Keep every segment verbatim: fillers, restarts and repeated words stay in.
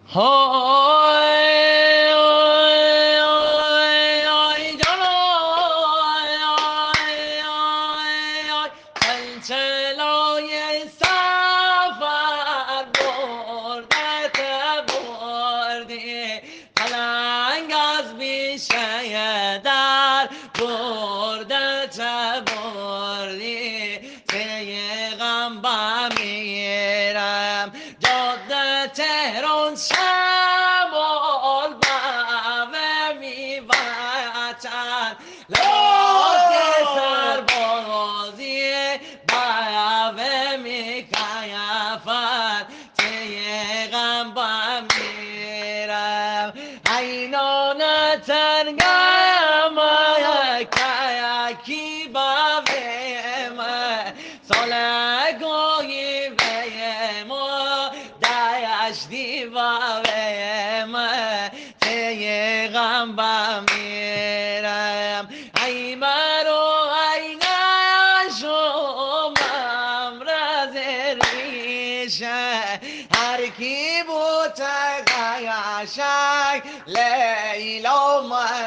های های های های جان های های های های چلچلای سفر بردت بردی پلنگ از بیشه در بردت بردی پیغمبر میرم جاده تهران شمال بوه میوطن لباس سربازی بوه میکیفن پیغمبر میرم اینان تنگم کی بوه ما سالگاهی به ما دشتی بوه ما پیغمبر میرم ای مرو ای نشومم رز ریشه هر کی بود قیشک لیلا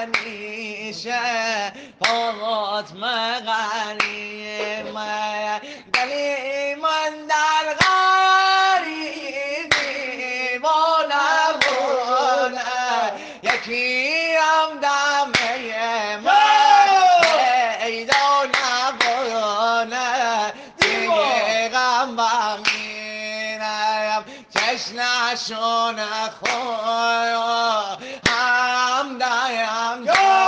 منیشه فاطمه غریمه دلی من در غریبی با نمونه یکی هم دمه من پیدا نبونه پیغمبر میرم چشنشون خوی هم دایم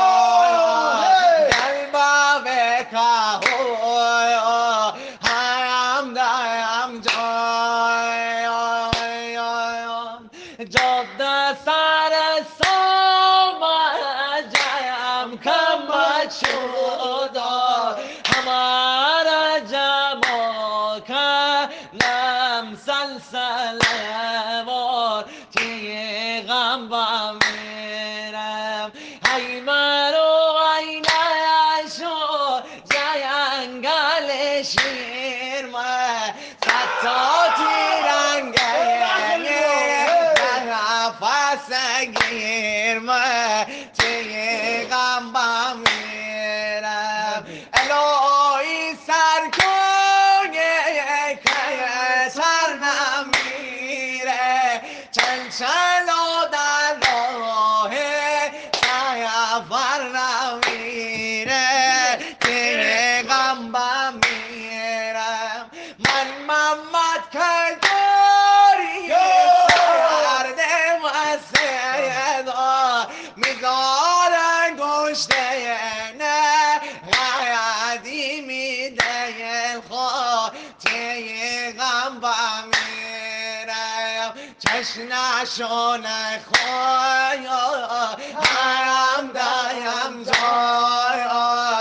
دل بابه کهوی هم دایم جاده سر سامه جایم کم شده همارا جمع کنم سلسله وار پیغمبر میرم ای مرو ای نشو جنگل شیر ما ستا تیرنگه نفس گیر ما پیغمبر میرم الهی سر کنه که سر نمیره چلچلا در راه سفر نمیره پیغمبر میرم من محمد کرداری سردم از سیدا میذارن گشته نه غیدی میده خواه پیغمبر میرم چشنشون خواه هم دایم جای